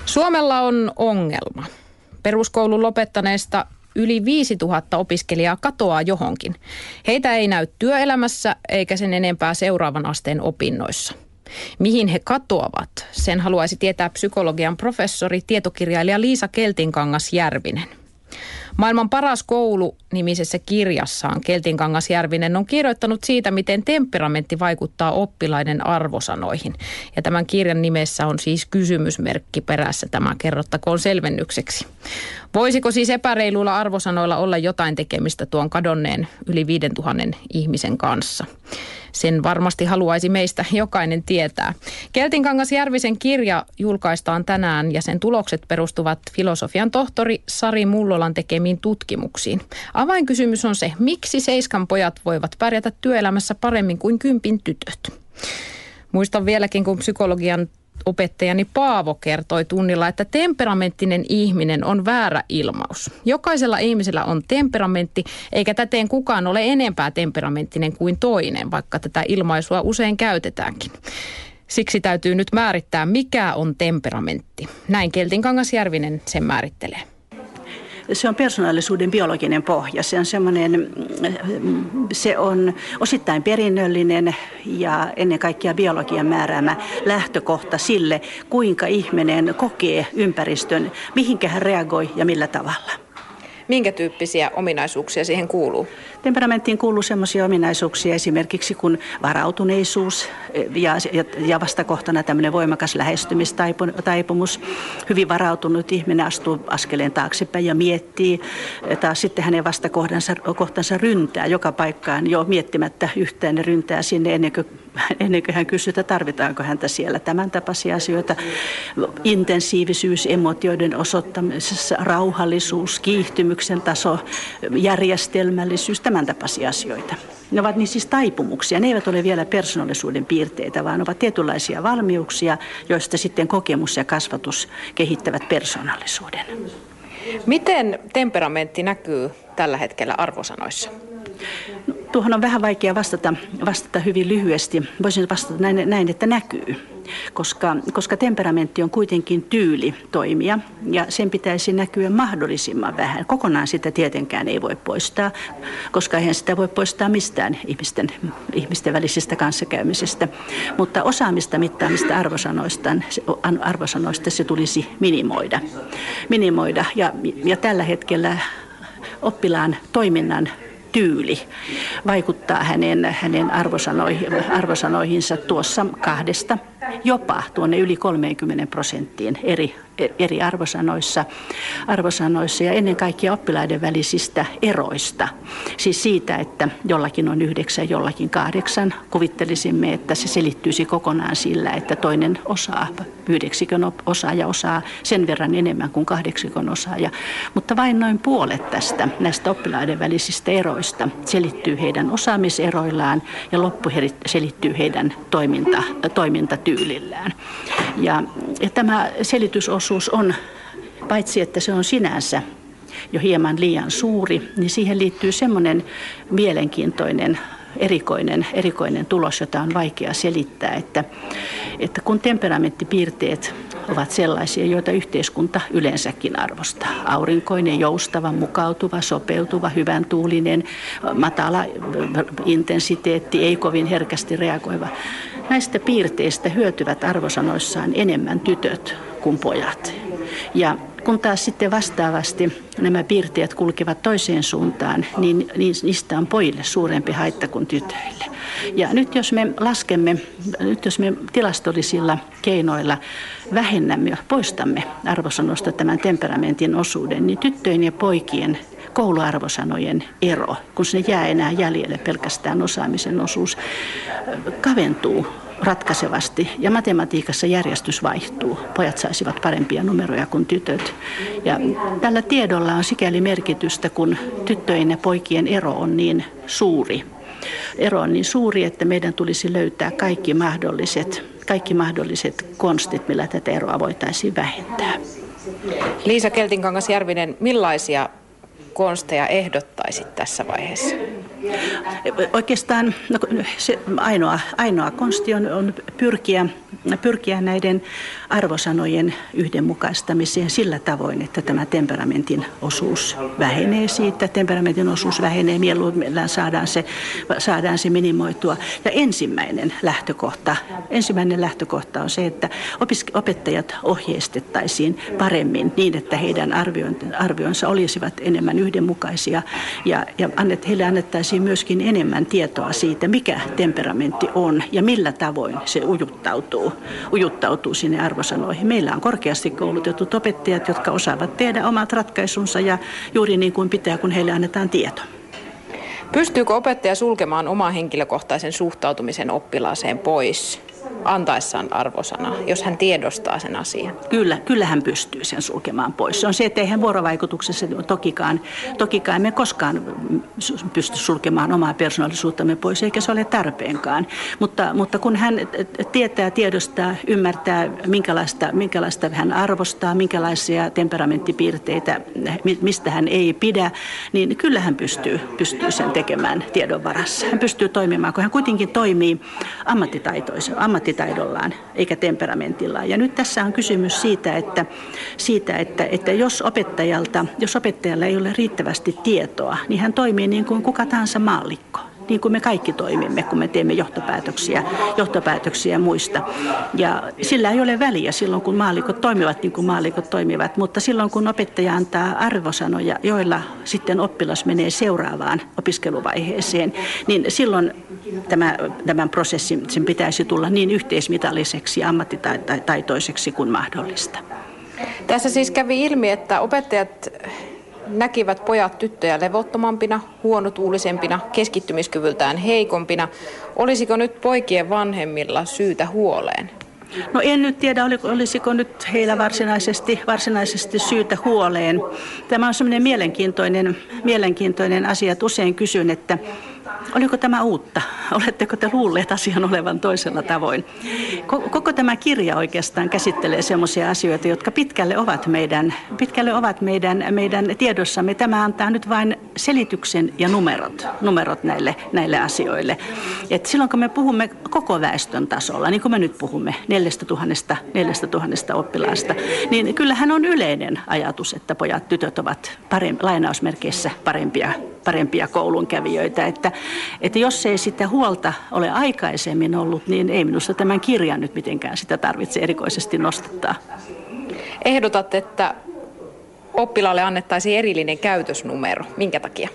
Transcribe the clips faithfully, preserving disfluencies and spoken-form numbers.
Suomella on ongelma. Peruskoulun lopettaneista yli viisituhatta opiskelijaa katoaa johonkin. Heitä ei näy työelämässä eikä sen enempää seuraavan asteen opinnoissa. Mihin he katoavat? Sen haluaisi tietää psykologian professori, tietokirjailija Liisa Keltinkangas-Järvinen. Maailman paras koulu -nimisessä kirjassaan Keltinkangas-Järvinen on kirjoittanut siitä, miten temperamentti vaikuttaa oppilaiden arvosanoihin. Ja tämän kirjan nimessä on siis kysymysmerkki perässä, tämä kerrottakoon selvennykseksi. Voisiko siis epäreiluilla arvosanoilla olla jotain tekemistä tuon kadonneen yli viidentuhannen ihmisen kanssa? Sen varmasti haluaisi meistä jokainen tietää. Keltinkangas-Järvisen kirja julkaistaan tänään ja sen tulokset perustuvat filosofian tohtori Sari Mullolan tekemiin tutkimuksiin. Avainkysymys on se, miksi seiskan pojat voivat pärjätä työelämässä paremmin kuin kympin tytöt. Muistan vieläkin, kun psykologian opettajani Paavo kertoi tunnilla, että temperamenttinen ihminen on väärä ilmaus. Jokaisella ihmisellä on temperamentti, eikä täten kukaan ole enempää temperamenttinen kuin toinen, vaikka tätä ilmaisua usein käytetäänkin. Siksi täytyy nyt määrittää, mikä on temperamentti. Näin Keltinkangas-Järvinen sen määrittelee. Se on persoonallisuuden biologinen pohja. Se on semmoinen, se on osittain perinnöllinen ja ennen kaikkea biologian määräämä lähtökohta sille, kuinka ihminen kokee ympäristön, mihinkä hän reagoi ja millä tavalla. Minkä tyyppisiä ominaisuuksia siihen kuuluu? Temperamenttiin kuuluu sellaisia ominaisuuksia esimerkiksi kuin varautuneisuus ja, ja vastakohtana tämmöinen voimakas lähestymistaipumus. Hyvin varautunut ihminen astuu askeleen taaksepäin ja miettii. Taas sitten hänen vastakohtansa kohtansa ryntää joka paikkaan jo miettimättä yhtään, ne ryntää sinne ennen kuin, ennen kuin hän kysyy, että tarvitaanko häntä siellä. Tämän tapaisia asioita. Intensiivisyys, emotioiden osoittamisessa, rauhallisuus, kiihtymyksen taso, järjestelmällisyys, tämän tapaisia asioita. Ne ovat niin siis taipumuksia. Ne eivät ole vielä persoonallisuuden piirteitä, vaan ovat tietynlaisia valmiuksia, joista sitten kokemus ja kasvatus kehittävät persoonallisuuden. Miten temperamentti näkyy tällä hetkellä arvosanoissa? No, tuohon on vähän vaikea vastata, vastata hyvin lyhyesti. Voisin vastata näin, näin että näkyy. Koska, koska temperamentti on kuitenkin tyyli toimia ja sen pitäisi näkyä mahdollisimman vähän. Kokonaan sitä tietenkään ei voi poistaa, koska eihän sitä voi poistaa mistään ihmisten, ihmisten välisestä kanssakäymisestä. Mutta osaamista mittaamista arvosanoista, arvosanoista se tulisi minimoida. minimoida. Ja, ja tällä hetkellä oppilaan toiminnan tyyli vaikuttaa hänen, hänen arvosanoihin, arvosanoihinsa tuossa kahdesta jopa tuonne yli kolmekymmentä prosenttiin eri, eri arvosanoissa, arvosanoissa ja ennen kaikkea oppilaiden välisistä eroista. Siis siitä, että jollakin on yhdeksän, jollakin kahdeksan. Kuvittelisimme, että se selittyisi kokonaan sillä, että toinen osaa, yhdeksikön osaaja osaa sen verran enemmän kuin kahdeksikon osaaja. Mutta vain noin puolet tästä näistä oppilaiden välisistä eroista selittyy heidän osaamiseroillaan ja loppu selittyy heidän toiminta, toimintatyylillään. Ja, ja tämä selitysosuus on, paitsi että se on sinänsä jo hieman liian suuri, niin siihen liittyy semmoinen mielenkiintoinen erikoinen, erikoinen tulos, jota on vaikea selittää, että, että kun temperamenttipiirteet ovat sellaisia, joita yhteiskunta yleensäkin arvostaa. Aurinkoinen, joustava, mukautuva, sopeutuva, hyvän tuulinen, matala intensiteetti, ei kovin herkästi reagoiva. Näistä piirteistä hyötyvät arvosanoissaan enemmän tytöt kuin pojat. Ja kun taas sitten vastaavasti nämä piirteet kulkevat toiseen suuntaan, niin niistä on pojille suurempi haitta kuin tytöille. Ja nyt jos me laskemme, nyt jos me tilastollisilla keinoilla vähennämme, poistamme arvosanoista tämän temperamentin osuuden, niin tyttöjen ja poikien kouluarvosanojen ero, kun se jää enää jäljelle pelkästään osaamisen osuus, kaventuu ratkaisevasti ja matematiikassa järjestys vaihtuu. Pojat saisivat parempia numeroja kuin tytöt. Ja tällä tiedolla on sikäli merkitystä, kun tyttöjen ja poikien ero on niin suuri. Ero on niin suuri, että meidän tulisi löytää kaikki mahdolliset, kaikki mahdolliset konstit, millä tätä eroa voitaisiin vähentää. Liisa Keltinkangas-Järvinen, millaisia konsteja ehdottaisit tässä vaiheessa? Oikeastaan no, se ainoa, ainoa konsti on, on pyrkiä pyrkiä näiden arvosanojen yhdenmukaistamiseen sillä tavoin, että tämä temperamentin osuus vähenee siitä. Temperamentin osuus vähenee, mieluummin saadaan se, saadaan se minimoitua. Ja ensimmäinen lähtökohta, ensimmäinen lähtökohta on se, että opettajat ohjeistettaisiin paremmin niin, että heidän arvionsa olisivat enemmän yhdenmukaisia ja, ja annet, heille annettaisiin myöskin enemmän tietoa siitä, mikä temperamentti on ja millä tavoin se ujuttautuu, ujuttautuu sinne arvosanoihin. Meillä on korkeasti koulutetut opettajat, jotka osaavat tehdä omat ratkaisunsa ja juuri niin kuin pitää, kun heille annetaan tieto. Pystyykö opettaja sulkemaan oman henkilökohtaisen suhtautumisen oppilaaseen pois antaessaan arvosanaa, jos hän tiedostaa sen asian? Kyllä, kyllä hän pystyy sen sulkemaan pois. Se on se, että eihän vuorovaikutuksessa tokikaan, tokikaan emme koskaan pysty sulkemaan omaa persoonallisuuttamme pois, eikä se ole tarpeenkaan. Mutta, mutta kun hän tietää, tiedostaa, ymmärtää, minkälaista, minkälaista hän arvostaa, minkälaisia temperamenttipiirteitä, mistä hän ei pidä, niin kyllä hän pystyy, pystyy sen tekemään tiedon varassa. Hän pystyy toimimaan, kun hän kuitenkin toimii ammattitaitoisen, ammattitaidollaan eikä temperamentillaan. Ja nyt tässä on kysymys siitä, että, siitä, että, että jos, opettajalta, jos opettajalla ei ole riittävästi tietoa, niin hän toimii niin kuin kuka tahansa maallikko. Niin kuin me kaikki toimimme, kun me teemme johtopäätöksiä, johtopäätöksiä muista. Ja sillä ei ole väliä silloin, kun maallikot toimivat niin kuin maallikot toimivat, mutta silloin, kun opettaja antaa arvosanoja, joilla sitten oppilas menee seuraavaan opiskeluvaiheeseen, niin silloin tämä, tämän prosessin sen pitäisi tulla niin yhteismitalliseksi ja ammattitaitoiseksi kuin mahdollista. Tässä siis kävi ilmi, että opettajat näkivät pojat tyttöjä levottomampina, huonotuulisempina, keskittymiskyvyltään heikompina. Olisiko nyt poikien vanhemmilla syytä huoleen? No en nyt tiedä, olisiko nyt heillä varsinaisesti, varsinaisesti syytä huoleen. Tämä on semmoinen mielenkiintoinen, mielenkiintoinen asia, että usein kysyn, että oliko tämä uutta? Oletteko te luulleet asian olevan toisella tavoin? Koko tämä kirja oikeastaan käsittelee sellaisia asioita, jotka pitkälle ovat meidän, pitkälle ovat meidän, meidän tiedossamme. Tämä antaa nyt vain selityksen ja numerot, numerot näille, näille asioille. Et silloin kun me puhumme koko väestön tasolla, niin kuin me nyt puhumme neljästätuhannesta oppilaasta, niin kyllähän on yleinen ajatus, että pojat, tytöt ovat parempi, lainausmerkeissä parempia, parempia koulunkävijöitä. Että, että jos ei sitä huolta ole aikaisemmin ollut, niin ei minusta tämän kirjan nyt mitenkään sitä tarvitse erikoisesti nostattaa. Ehdotat, että oppilaalle annettaisiin erillinen käytösnumero. Minkä takia?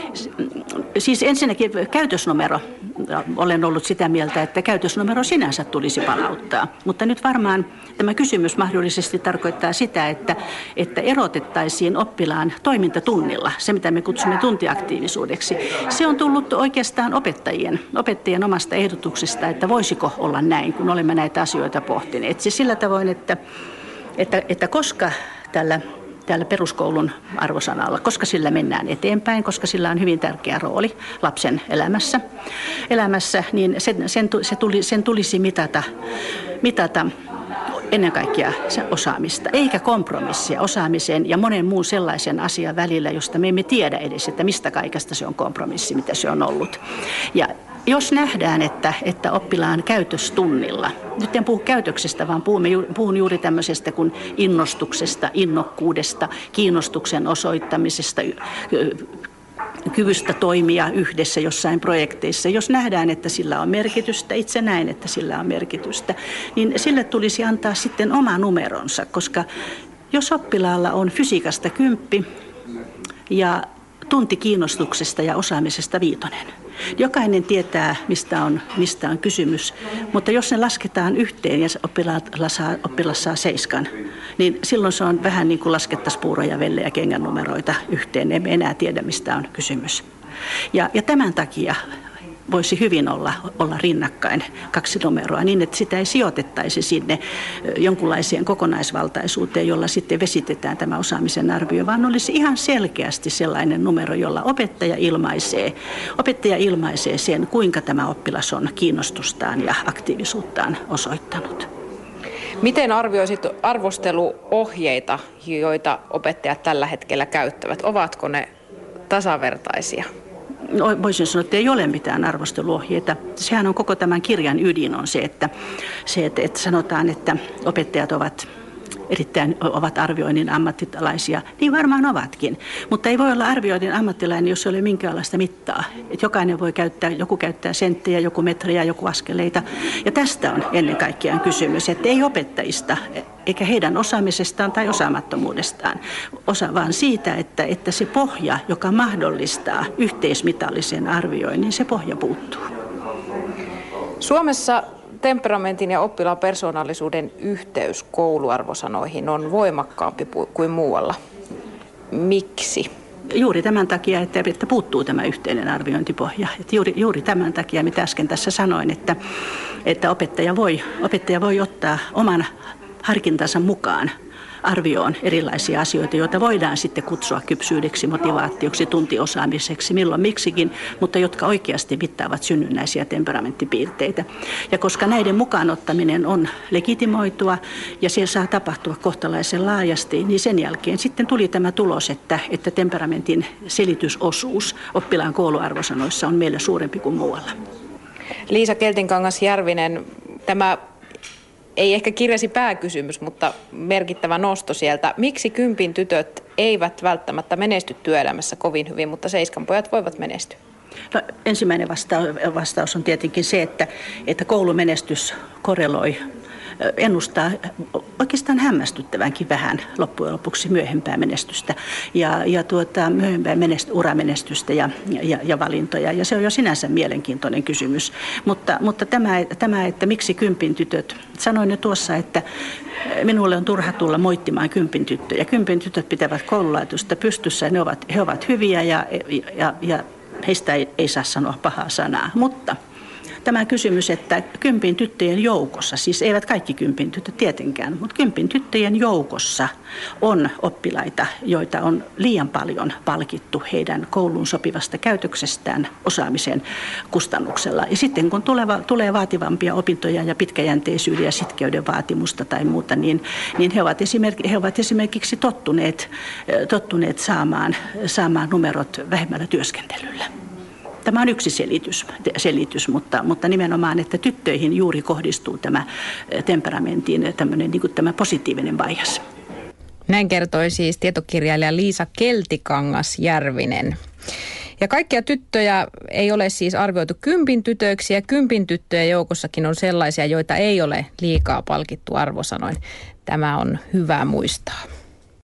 Siis ensinnäkin käytösnumero. Olen ollut sitä mieltä, että käytösnumero sinänsä tulisi palauttaa. Mutta nyt varmaan tämä kysymys mahdollisesti tarkoittaa sitä, että, että erotettaisiin oppilaan toimintatunnilla, se mitä me kutsumme tuntiaktiivisuudeksi. Se on tullut oikeastaan opettajien, opettajien omasta ehdotuksesta, että voisiko olla näin, kun olemme näitä asioita pohtineet. Siis sillä tavoin, että, että, että koska tällä täällä peruskoulun arvosanalla, koska sillä mennään eteenpäin, koska sillä on hyvin tärkeä rooli lapsen elämässä, elämässä niin sen, sen, se tuli, sen tulisi mitata, mitata ennen kaikkea osaamista, eikä kompromissia osaamisen ja monen muun sellaisen asian välillä, josta me emme tiedä edes, että mistä kaikesta se on kompromissi, mitä se on ollut. Ja jos nähdään, että, että oppilaan käytöstunnilla, nyt en puhu käytöksestä, vaan puhumme, puhun juuri tämmöisestä kuin innostuksesta, innokkuudesta, kiinnostuksen osoittamisesta, kyvystä toimia yhdessä jossain projekteissa. Jos nähdään, että sillä on merkitystä, itse näen, että sillä on merkitystä, niin sille tulisi antaa sitten oma numeronsa, koska jos oppilaalla on fysiikasta kymppi ja tunti kiinnostuksesta ja osaamisesta viitonen. Jokainen tietää, mistä on, mistä on kysymys, mutta jos ne lasketaan yhteen ja oppilas saa, oppilas saa seiskan, niin silloin se on vähän niin kuin laskettaisiin puuroja, vellejä, kengän numeroita yhteen. Emme enää tiedä, mistä on kysymys. Ja, ja tämän takia voisi hyvin olla, olla rinnakkain kaksi numeroa niin, että sitä ei sijoitettaisi sinne jonkunlaiseen kokonaisvaltaisuuteen, jolla sitten vesitetään tämä osaamisen arvio, vaan olisi ihan selkeästi sellainen numero, jolla opettaja ilmaisee, opettaja ilmaisee sen, kuinka tämä oppilas on kiinnostustaan ja aktiivisuuttaan osoittanut. Miten arvioisit arvosteluohjeita, joita opettajat tällä hetkellä käyttävät? Ovatko ne tasavertaisia? voisin sanoa, että ei ole mitään arvosteluohjeita. Sehän on koko tämän kirjan ydin on se, että, se, että, että sanotaan, että opettajat ovat erittäin ovat arvioinnin ammattilaisia, niin varmaan ovatkin. Mutta ei voi olla arvioinnin ammattilainen, jos ei ole minkäänlaista mittaa. Et jokainen voi käyttää, joku käyttää senttejä, joku metriä, joku askeleita. Ja tästä on ennen kaikkea kysymys, että ei opettajista, eikä heidän osaamisestaan tai osaamattomuudestaan, osa vaan siitä, että, että se pohja, joka mahdollistaa yhteismitallisen arvioinnin, se pohja puuttuu. Suomessa temperamentin ja oppilaan persoonallisuuden yhteys kouluarvosanoihin on voimakkaampi kuin muualla. Miksi? Juuri tämän takia, että, että puuttuu tämä yhteinen arviointipohja. Että juuri, juuri tämän takia, mitä äsken tässä sanoin, että, että opettaja, voi, opettaja voi ottaa oman harkintansa mukaan arvioon erilaisia asioita, joita voidaan sitten kutsua kypsyydeksi, motivaatioksi, tuntiosaamiseksi, milloin miksikin, mutta jotka oikeasti mittaavat synnynnäisiä temperamenttipiirteitä. Ja koska näiden mukaan ottaminen on legitimoitua ja se saa tapahtua kohtalaisen laajasti, niin sen jälkeen sitten tuli tämä tulos, että, että temperamentin selitysosuus oppilaan kouluarvosanoissa on meillä suurempi kuin muualla. Liisa Keltinkangas-Järvinen, tämä ei ehkä kirjasi pääkysymys, mutta merkittävä nosto sieltä. Miksi kympin tytöt eivät välttämättä menesty työelämässä kovin hyvin, mutta seiskan pojat voivat menestyä? No, ensimmäinen vasta- vastaus on tietenkin se, että, että koulumenestys korreloi, ennustaa oikeastaan hämmästyttävänkin vähän loppujen lopuksi myöhempää menestystä ja, ja tuota, myöhempää menest- uramenestystä ja, ja, ja valintoja. Ja se on jo sinänsä mielenkiintoinen kysymys. Mutta, mutta tämä, tämä, että miksi kympin tytöt, sanoin jo tuossa, että minulle on turha tulla moittimaan kympin tyttöjä. Kympin tytöt pitävät koululaitosta pystyssä ja ne ovat, he ovat hyviä ja, ja, ja heistä ei, ei saa sanoa pahaa sanaa, mutta tämä kysymys, että kympin tyttöjen joukossa, siis eivät kaikki kympin tytöt tietenkään, mutta kympin tyttöjen joukossa on oppilaita, joita on liian paljon palkittu heidän kouluun sopivasta käytöksestään osaamisen kustannuksella. Ja sitten kun tuleva, tulee vaativampia opintoja ja pitkäjänteisyyden ja sitkeyden vaatimusta tai muuta, niin, niin he, ovat esimerkiksi, he ovat esimerkiksi tottuneet, tottuneet saamaan, saamaan numerot vähemmällä työskentelyllä. Tämä on yksi selitys, selitys mutta, mutta nimenomaan, että tyttöihin juuri kohdistuu tämä temperamentin tämmöinen, niin kuin tämä positiivinen bias. Näin kertoi siis tietokirjailija Liisa Keltikangas-Järvinen. Ja kaikkia tyttöjä ei ole siis arvioitu kympin tytöiksi ja kympin tyttöjen joukossakin on sellaisia, joita ei ole liikaa palkittu arvosanoin. Tämä on hyvä muistaa.